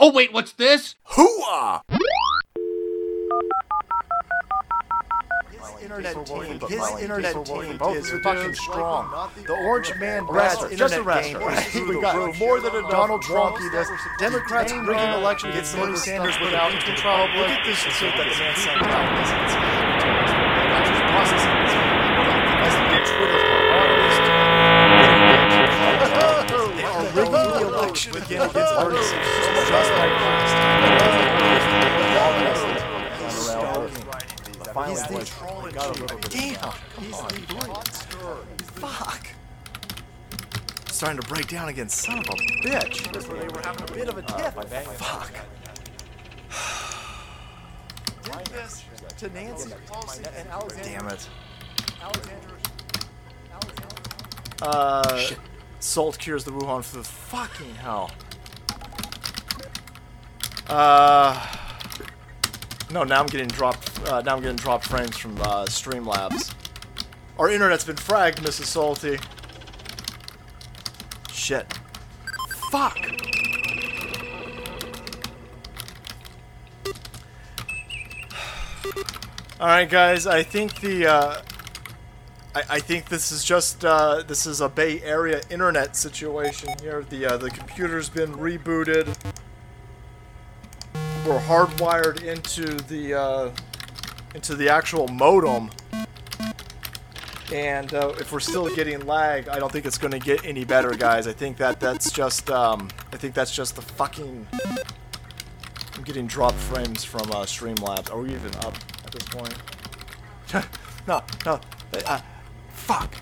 Oh wait, what's this? Hooah! His internet team is fucking strong. The Orange Man Brad's internet game is through the roof. More than enough. Donald Trump, he does. Democrats rigging election gets Bernie Sanders without control. Look at this suit that the man sent out. I'm just processing this. That's the big Twitter part. They are rigging the election again against Bernie Sanders. Just like last time. He's the trolling. Damn. He's the monster. Fuck. Starting to break down again. Son of a bitch. That's where they were having a bit of a tiff. Fuck. Did this to Nancy Pelosi and Alexander. Damn it. Alexander. Salt cures the Wuhan flu. Fucking hell. No, now I'm getting dropped. Now I'm getting dropped frames from Streamlabs. Our internet's been fragged, Mrs. Salty. Shit. Fuck. All right, guys. I think the. I think this is just this is a Bay Area internet situation here. The computer's been rebooted. We're hardwired into the actual modem, and if we're still getting lag, I don't think it's going to get any better, guys. I think that's just the fucking. I'm getting drop frames from Streamlabs. Are we even up at this point? No. Fuck.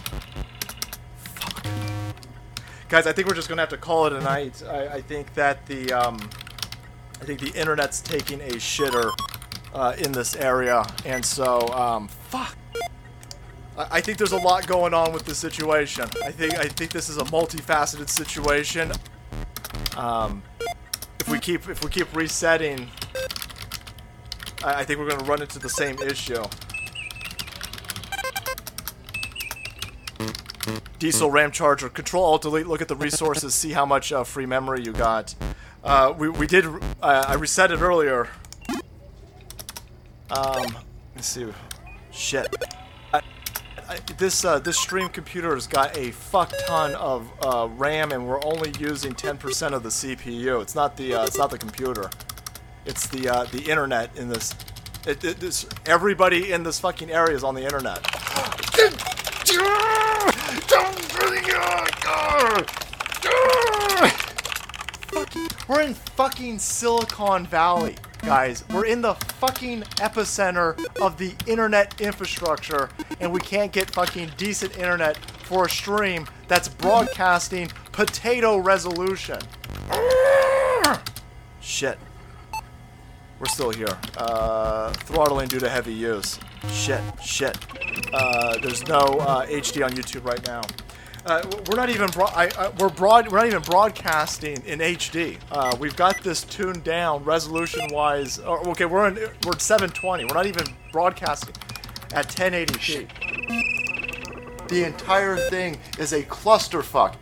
Guys, I think we're just going to have to call it a night. I think that the internet's taking a shitter in this area, and so fuck. I think there's a lot going on with the situation. I think this is a multifaceted situation. If we keep resetting, I think we're going to run into the same issue. Diesel RAM charger. Control Alt Delete. Look at the resources. See how much free memory you got. We did. I reset it earlier. Let's see. Shit. This stream computer has got a fuck ton of RAM, and we're only using 10% of the CPU. It's not the computer. It's the internet in this. Everybody in this fucking area is on the internet. We're in fucking Silicon Valley, guys. We're in the fucking epicenter of the internet infrastructure, and we can't get fucking decent internet for a stream that's broadcasting potato resolution. Shit. We're still here. Throttling due to heavy use. Shit. There's no HD on YouTube right now. We're not even broadcasting in HD. We've got this tuned down resolution-wise. Okay, we're at 720. We're not even broadcasting at 1080p. The entire thing is a clusterfuck.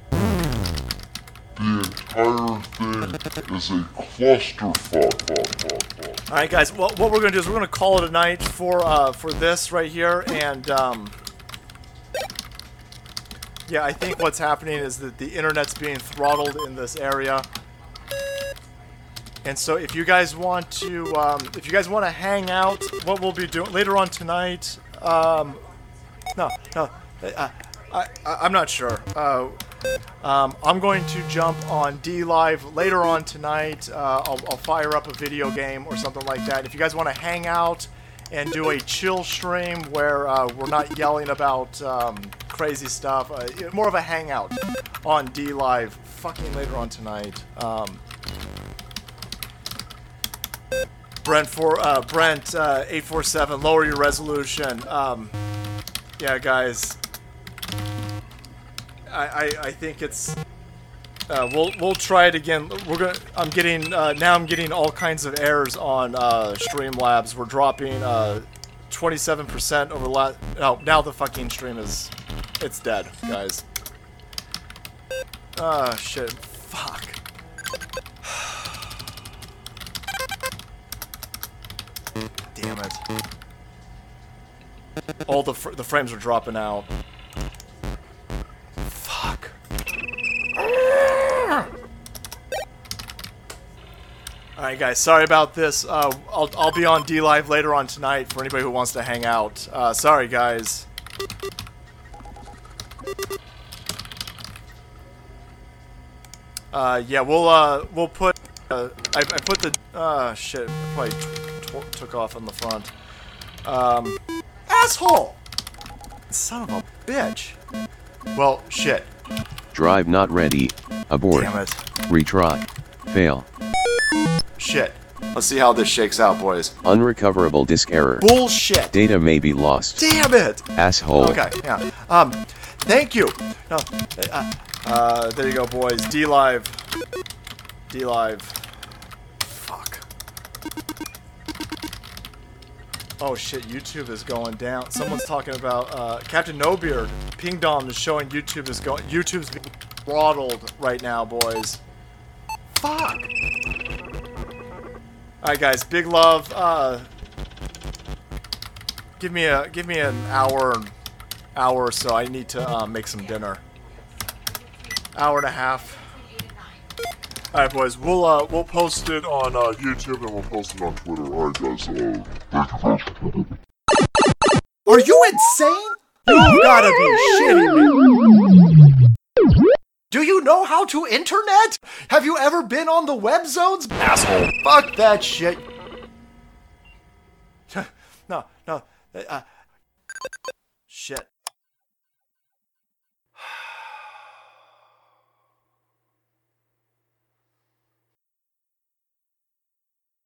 All right, guys. Well, what we're gonna do is we're gonna call it a night for this right here, and yeah, I think what's happening is that the internet's being throttled in this area. And so if you guys want to hang out, what we'll be doing later on tonight, I'm not sure. I'm going to jump on DLive later on tonight. I'll fire up a video game or something like that. If you guys want to hang out and do a chill stream where we're not yelling about crazy stuff, more of a hangout on DLive fucking later on tonight. Brent 847, lower your resolution. Yeah, guys. I think it's. We'll try it again. I'm getting all kinds of errors on Streamlabs. We're dropping 27% over the last. Oh, now the fucking stream it's dead, guys. Shit. Fuck. damn it. All the frames are dropping out. Fuck. Alright guys, sorry about this. I'll be on DLive later on tonight for anybody who wants to hang out. Sorry guys. Yeah, we'll put, I put the, shit, probably took off on the front. Asshole! Son of a bitch. Well, shit. Drive not ready. Abort. Damn it. Retry. Fail. Shit. Let's see how this shakes out, boys. Unrecoverable disk error. Bullshit! Data may be lost. Damn it! Asshole. Okay, yeah. Thank you. No, there you go, boys. DLive. DLive. Fuck. Oh shit, YouTube is going down. Someone's talking about, Captain Nobeard. Pingdom is showing YouTube's being throttled right now, boys. Fuck. Alright guys, big love. Give me an hour or so. I need to make some dinner. Hour and a half. Alright boys, we'll post it on YouTube and we'll post it on Twitter. Alright guys, Are you insane? You gotta be shitting me. Do you know how to internet? Have you ever been on the web zones? Asshole. Fuck that shit. No. Shit.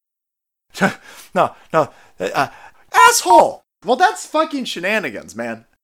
No. Asshole! Well, that's fucking shenanigans, man.